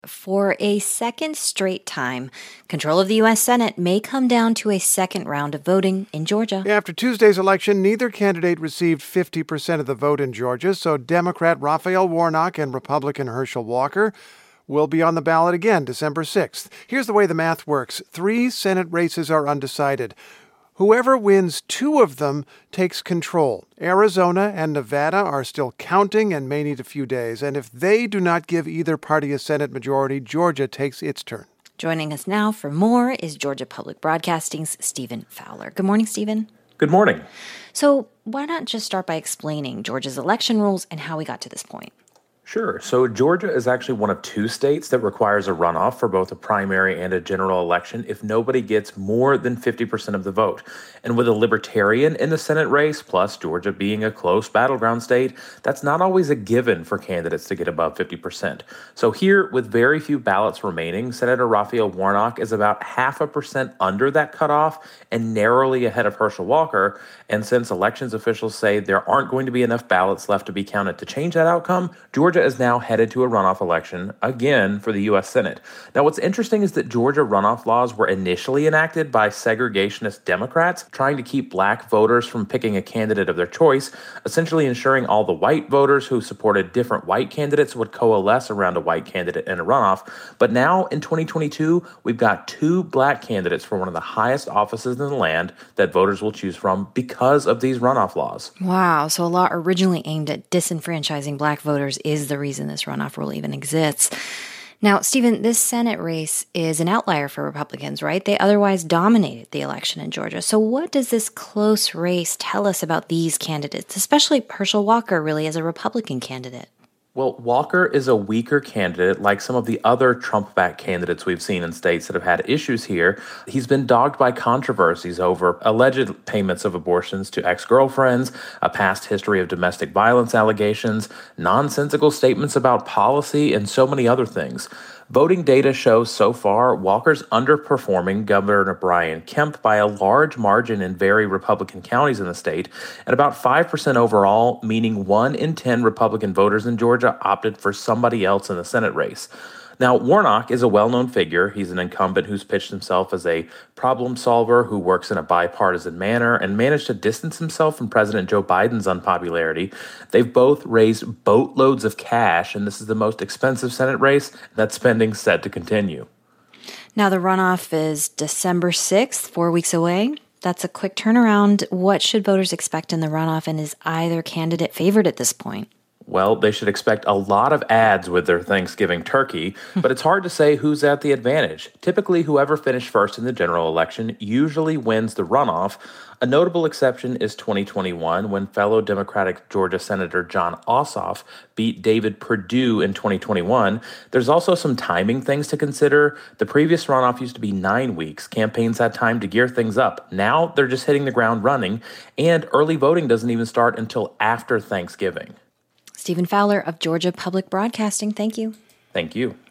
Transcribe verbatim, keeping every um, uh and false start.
For a second straight time, control of the U S Senate may come down to a second round of voting in Georgia. After Tuesday's election, neither candidate received fifty percent of the vote in Georgia, so Democrat Raphael Warnock and Republican Herschel Walker will be on the ballot again December sixth. Here's the way the math works. Three Senate races are undecided. Whoever wins two of them takes control. Arizona and Nevada are still counting and may need a few days. And if they do not give either party a Senate majority, Georgia takes its turn. Joining us now for more is Georgia Public Broadcasting's Stephen Fowler. Good morning, Stephen. Good morning. So why not just start by explaining Georgia's election rules and how we got to this point? Sure. So Georgia is actually one of two states that requires a runoff for both a primary and a general election if nobody gets more than fifty percent of the vote. And with a libertarian in the Senate race, plus Georgia being a close battleground state, that's not always a given for candidates to get above fifty percent. So here, with very few ballots remaining, Senator Raphael Warnock is about half a percent under that cutoff and narrowly ahead of Herschel Walker. And since elections officials say there aren't going to be enough ballots left to be counted to change that outcome, Georgia is now headed to a runoff election again for the U S Senate. Now, what's interesting is that Georgia runoff laws were initially enacted by segregationist Democrats trying to keep black voters from picking a candidate of their choice, essentially ensuring all the white voters who supported different white candidates would coalesce around a white candidate in a runoff. But now in twenty twenty-two, we've got two black candidates for one of the highest offices in the land that voters will choose from because of these runoff laws. Wow, so a law originally aimed at disenfranchising black voters is the reason this runoff rule even exists. Now, Stephen, this Senate race is an outlier for Republicans, right? They otherwise dominated the election in Georgia. So what does this close race tell us about these candidates, especially Herschel Walker, really, as a Republican candidate? Well, Walker is a weaker candidate like some of the other Trump-backed candidates we've seen in states that have had issues here. He's been dogged by controversies over alleged payments of abortions to ex-girlfriends, a past history of domestic violence allegations, nonsensical statements about policy, and so many other things. Voting data shows so far Walker's underperforming Governor Brian Kemp by a large margin in very Republican counties in the state, and about five percent overall, meaning one in ten Republican voters in Georgia opted for somebody else in the Senate race. Now, Warnock is a well-known figure. He's an incumbent who's pitched himself as a problem solver who works in a bipartisan manner and managed to distance himself from President Joe Biden's unpopularity. They've both raised boatloads of cash, and this is the most expensive Senate race. That spending's set to continue. Now, the runoff is December sixth, four weeks away. That's a quick turnaround. What should voters expect in the runoff, and is either candidate favored at this point? Well, they should expect a lot of ads with their Thanksgiving turkey, but it's hard to say who's at the advantage. Typically, whoever finished first in the general election usually wins the runoff. A notable exception is twenty twenty-one, when fellow Democratic Georgia Senator Jon Ossoff beat David Perdue in twenty twenty-one. There's also some timing things to consider. The previous runoff used to be nine weeks. Campaigns had time to gear things up. Now they're just hitting the ground running, and early voting doesn't even start until after Thanksgiving. Stephen Fowler of Georgia Public Broadcasting, thank you. Thank you.